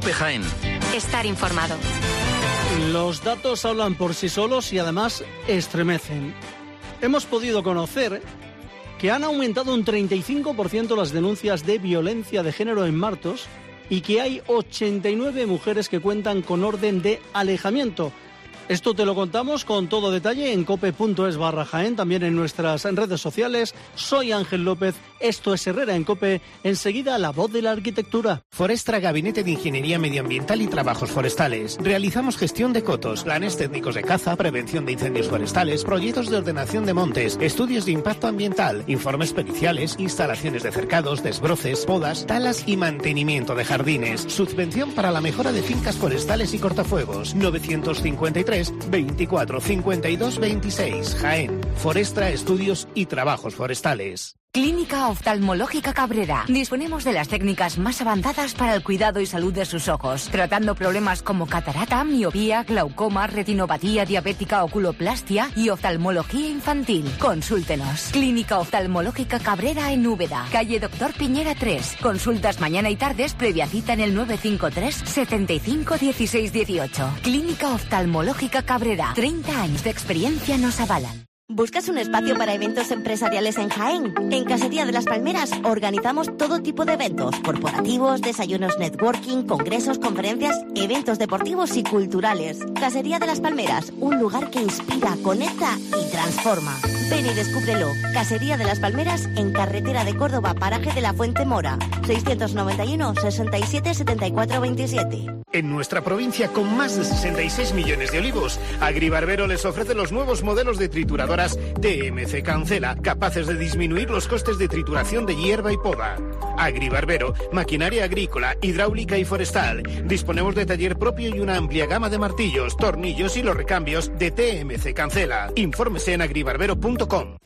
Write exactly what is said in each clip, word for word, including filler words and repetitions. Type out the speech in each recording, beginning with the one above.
COPE Jaén. Estar informado. Los datos hablan por sí solos y además estremecen. Hemos podido conocer que han aumentado un treinta y cinco por ciento las denuncias de violencia de género en Martos y que hay ochenta y nueve mujeres que cuentan con orden de alejamiento. Esto te lo contamos con todo detalle en cope.es barra Jaén, también en nuestras redes sociales. Soy Ángel López, esto es Herrera en COPE, enseguida la voz de la arquitectura. Forestra, Gabinete de Ingeniería Medioambiental y Trabajos Forestales. Realizamos gestión de cotos, planes técnicos de caza, prevención de incendios forestales, proyectos de ordenación de montes, estudios de impacto ambiental, informes periciales, instalaciones de cercados, desbroces, podas, talas y mantenimiento de jardines. Subvención para la mejora de fincas forestales y cortafuegos. novecientos cincuenta y tres veinticuatro cincuenta y dos veintiséis. Jaén. Forestra, Estudios y Trabajos Forestales. Clínica Oftalmológica Cabrera. Disponemos de las técnicas más avanzadas para el cuidado y salud de sus ojos, tratando problemas como catarata, miopía, glaucoma, retinopatía diabética, oculoplastia y oftalmología infantil. Consúltenos. Clínica Oftalmológica Cabrera en Úbeda, calle Doctor Piñera tres. Consultas mañana y tardes previa cita en el nueve cinco tres, setenta y cinco, dieciséis dieciocho. Clínica Oftalmológica Cabrera. treinta años de experiencia nos avalan. ¿Buscas un espacio para eventos empresariales en Jaén? En Casería de las Palmeras organizamos todo tipo de eventos, corporativos, desayunos networking, congresos, conferencias, eventos deportivos y culturales. Casería de las Palmeras, un lugar que inspira, conecta y transforma. Ven y descúbrelo. Casería de las Palmeras en carretera de Córdoba, paraje de la Fuente Mora, seiscientos noventa y uno, sesenta y siete, setenta y cuatro veintisiete. En nuestra provincia, con más de sesenta y seis millones de olivos, Agribarbero les ofrece los nuevos modelos de trituradoras T M C Cancela, capaces de disminuir los costes de trituración de hierba y poda. Agribarbero, maquinaria agrícola, hidráulica y forestal. Disponemos de taller propio y una amplia gama de martillos, tornillos y los recambios de T M C Cancela. Infórmese en agribarbero punto com.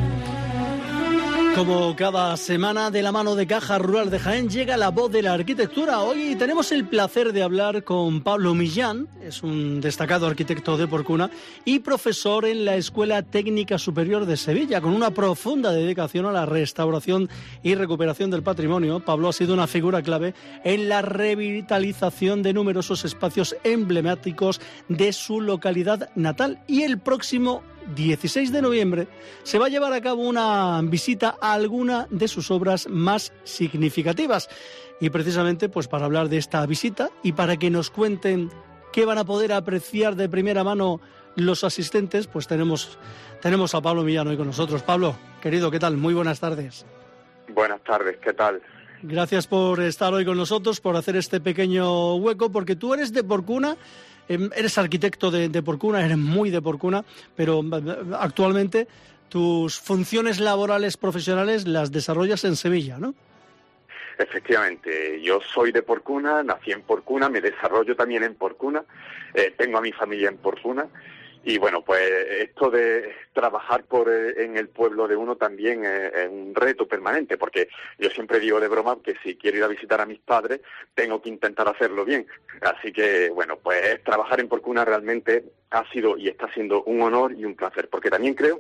Como cada semana, de la mano de Caja Rural de Jaén, llega la voz de la arquitectura. Hoy tenemos el placer de hablar con Pablo Millán, es un destacado arquitecto de Porcuna y profesor en la Escuela Técnica Superior de Sevilla, con una profunda dedicación a la restauración y recuperación del patrimonio. Pablo ha sido una figura clave en la revitalización de numerosos espacios emblemáticos de su localidad natal, y el próximo dieciséis de noviembre se va a llevar a cabo una visita a alguna de sus obras más significativas. Y precisamente pues para hablar de esta visita y para que nos cuenten qué van a poder apreciar de primera mano los asistentes, pues tenemos, tenemos a Pablo Millán hoy con nosotros. Pablo, querido, ¿qué tal? Muy buenas tardes. Buenas tardes, ¿qué tal? Gracias por estar hoy con nosotros, por hacer este pequeño hueco, porque tú eres de Porcuna. Eres arquitecto de, de Porcuna, eres muy de Porcuna, pero actualmente tus funciones laborales profesionales las desarrollas en Sevilla, ¿no? Efectivamente, yo soy de Porcuna, nací en Porcuna, me desarrollo también en Porcuna, eh, tengo a mi familia en Porcuna. Y bueno, pues esto de trabajar por en el pueblo de uno también es, es un reto permanente, porque yo siempre digo de broma que si quiero ir a visitar a mis padres, tengo que intentar hacerlo bien. Así que, bueno, pues trabajar en Porcuna realmente ha sido y está siendo un honor y un placer, porque también creo,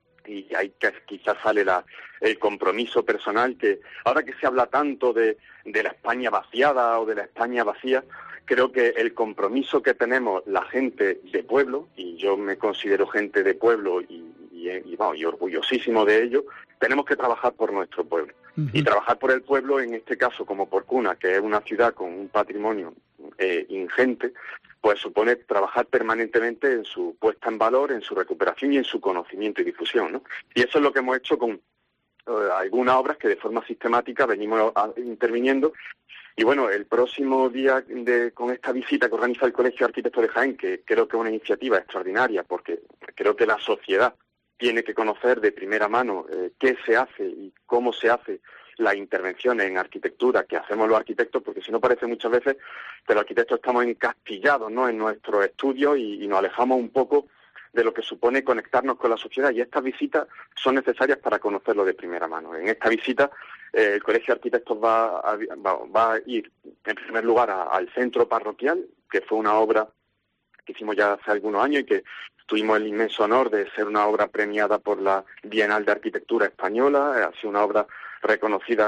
y ahí quizás sale la, el compromiso personal, que ahora que se habla tanto de, de la España vaciada o de la España vacía, creo que el compromiso que tenemos la gente de pueblo, y yo me considero gente de pueblo y, y, y, bueno, y orgullosísimo de ello, tenemos que trabajar por nuestro pueblo. Uh-huh. Y trabajar por el pueblo, en este caso como Porcuna, que es una ciudad con un patrimonio eh, ingente, pues supone trabajar permanentemente en su puesta en valor, en su recuperación y en su conocimiento y difusión, ¿no? Y eso es lo que hemos hecho con eh, algunas obras que de forma sistemática venimos a, interviniendo. Y bueno, el próximo día de, con esta visita que organiza el Colegio de Arquitectos de Jaén, que creo que es una iniciativa extraordinaria, porque creo que la sociedad tiene que conocer de primera mano eh, qué se hace y cómo se hace las intervenciones en arquitectura que hacemos los arquitectos, porque si no parece muchas veces que los arquitectos estamos encastillados, ¿no?, en nuestros estudios y, y nos alejamos un poco de lo que supone conectarnos con la sociedad, y estas visitas son necesarias para conocerlo de primera mano. En esta visita eh, el Colegio de Arquitectos va a, va, va a ir en primer lugar a, al centro parroquial, que fue una obra que hicimos ya hace algunos años y que tuvimos el inmenso honor de ser una obra premiada por la Bienal de Arquitectura Española. Ha sido una obra reconocida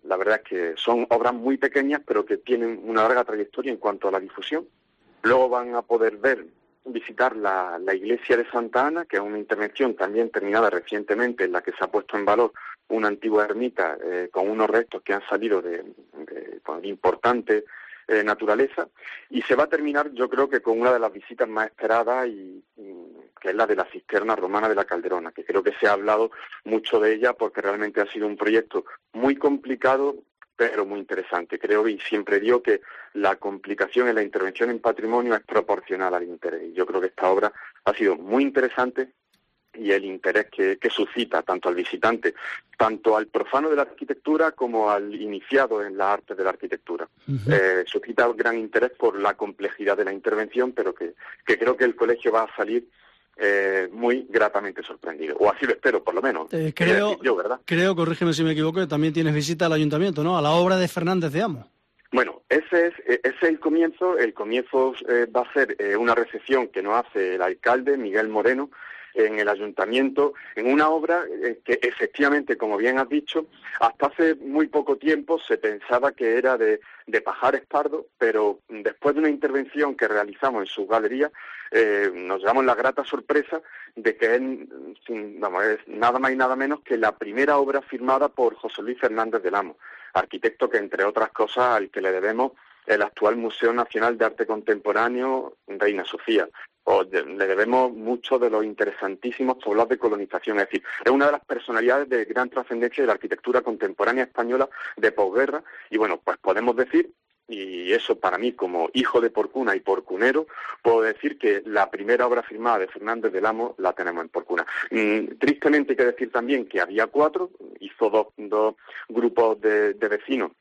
La verdad es que son obras muy pequeñas, pero que tienen una larga trayectoria en cuanto a la difusión. Luego van a poder ver, visitar la, la iglesia de Santa Ana, que es una intervención también terminada recientemente, en la que se ha puesto en valor una antigua ermita eh, con unos restos que han salido de, de, de importante eh, naturaleza. Y se va a terminar, yo creo que con una de las visitas más esperadas, y, y que es la de la cisterna romana de la Calderona, que creo que se ha hablado mucho de ella porque realmente ha sido un proyecto muy complicado, pero muy interesante. Creo, y siempre digo, que la complicación en la intervención en patrimonio es proporcional al interés. Y yo creo que esta obra ha sido muy interesante, y el interés que, que suscita tanto al visitante, tanto al profano de la arquitectura como al iniciado en la arte de la arquitectura. Uh-huh. Eh, suscita gran interés por la complejidad de la intervención, pero que, que creo que el colegio va a salir Eh, muy gratamente sorprendido, o así lo espero, por lo menos. Eh, creo, yo, ¿verdad? Creo, corrígeme si me equivoco, que también tienes visita al ayuntamiento, ¿no? A la obra de Fernández de Amo. Bueno, ese es, ese es el comienzo. El comienzo eh, va a ser eh, una recepción que nos hace el alcalde, Miguel Moreno, en el ayuntamiento, en una obra eh, que efectivamente, como bien has dicho, hasta hace muy poco tiempo se pensaba que era de, de Pajares Pardo, pero después de una intervención que realizamos en su galería, eh, nos llevamos la grata sorpresa de que es, vamos, es nada más y nada menos que la primera obra firmada por José Luis Fernández del Amo, arquitecto que, entre otras cosas, al que le debemos el actual Museo Nacional de Arte Contemporáneo Reina Sofía. O de, le debemos mucho de los interesantísimos poblados de colonización. Es decir, es una de las personalidades de gran trascendencia de la arquitectura contemporánea española de posguerra. Y bueno, pues podemos decir, y eso para mí como hijo de Porcuna y porcunero, puedo decir que la primera obra firmada de Fernández del Amo la tenemos en Porcuna. Mm, tristemente hay que decir también que había cuatro, hizo dos, dos grupos de, de vecinos,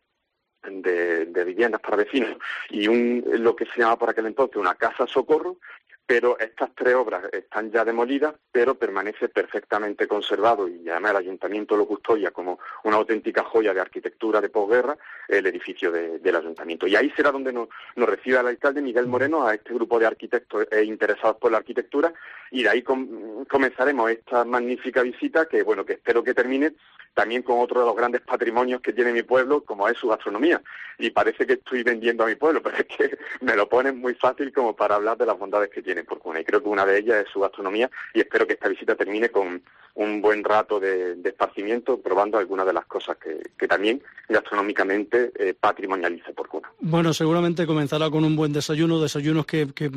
de, de viviendas para vecinos, y un lo que se llamaba por aquel entonces una casa socorro, pero estas tres obras están ya demolidas, pero permanece perfectamente conservado, y además el ayuntamiento lo custodia como una auténtica joya de arquitectura de posguerra, el edificio de, del ayuntamiento. Y ahí será donde nos, nos reciba el alcalde Miguel Moreno, a este grupo de arquitectos e interesados por la arquitectura, y de ahí com- comenzaremos esta magnífica visita que, bueno, que espero que termine también con otro de los grandes patrimonios que tiene mi pueblo, como es su gastronomía. Y parece que estoy vendiendo a mi pueblo, pero es que me lo ponen muy fácil como para hablar de las bondades que tiene Porcuna. Y creo que una de ellas es su gastronomía, y espero que esta visita termine con un buen rato de, de esparcimiento, probando algunas de las cosas que, que también gastronómicamente eh, patrimonializa Porcuna. Bueno, seguramente comenzará con un buen desayuno, desayunos que, que,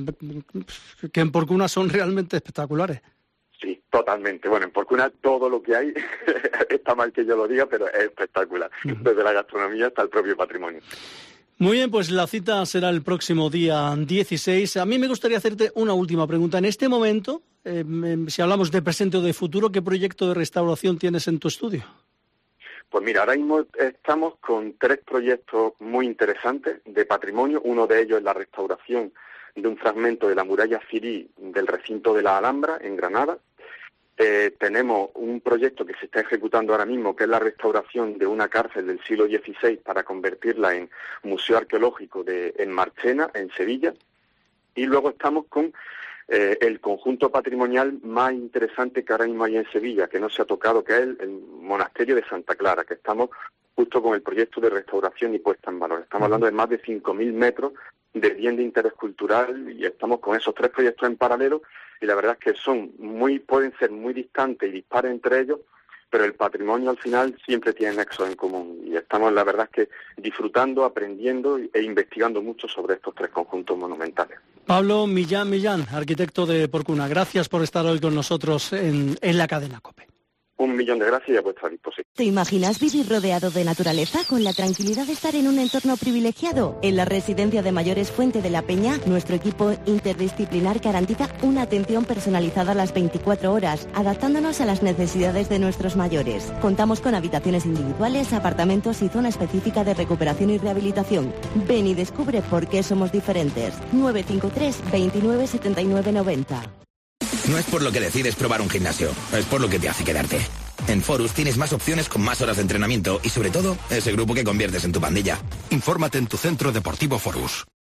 que en Porcuna son realmente espectaculares. Sí, totalmente. Bueno, en Porcuna todo lo que hay, está mal que yo lo diga, pero es espectacular. Uh-huh. Desde la gastronomía hasta el propio patrimonio. Muy bien, pues la cita será el próximo día dieciséis. A mí me gustaría hacerte una última pregunta. En este momento, eh, si hablamos de presente o de futuro, ¿qué proyecto de restauración tienes en tu estudio? Pues mira, ahora mismo estamos con tres proyectos muy interesantes de patrimonio. Uno de ellos es la restauración de un fragmento de la muralla cirí del recinto de la Alhambra, en Granada. Eh, tenemos un proyecto que se está ejecutando ahora mismo, que es la restauración de una cárcel del siglo dieciséis para convertirla en museo arqueológico de, en Marchena, en Sevilla. Y luego estamos con eh, el conjunto patrimonial más interesante que ahora mismo hay en Sevilla, que no se ha tocado, que es el, el monasterio de Santa Clara, que estamos justo con el proyecto de restauración y puesta en valor. Estamos hablando de más de cinco mil metros de bien de interés cultural, y estamos con esos tres proyectos en paralelo, y la verdad es que son muy pueden ser muy distantes y dispares entre ellos, pero el patrimonio al final siempre tiene nexos en común, y estamos, la verdad es que disfrutando, aprendiendo e investigando mucho sobre estos tres conjuntos monumentales. Pablo Millán Millán, arquitecto de Porcuna, gracias por estar hoy con nosotros en, en la cadena COPE. Un millón de gracias y a vuestra disposición. ¿Te imaginas vivir rodeado de naturaleza con la tranquilidad de estar en un entorno privilegiado? En la Residencia de Mayores Fuente de la Peña, nuestro equipo interdisciplinar garantiza una atención personalizada a las veinticuatro horas, adaptándonos a las necesidades de nuestros mayores. Contamos con habitaciones individuales, apartamentos y zona específica de recuperación y rehabilitación. Ven y descubre por qué somos diferentes. nueve cinco tres, veintinueve, setenta y nueve, noventa. No es por lo que decides probar un gimnasio, es por lo que te hace quedarte. En Forus tienes más opciones con más horas de entrenamiento y, sobre todo, ese grupo que conviertes en tu pandilla. Infórmate en tu centro deportivo Forus.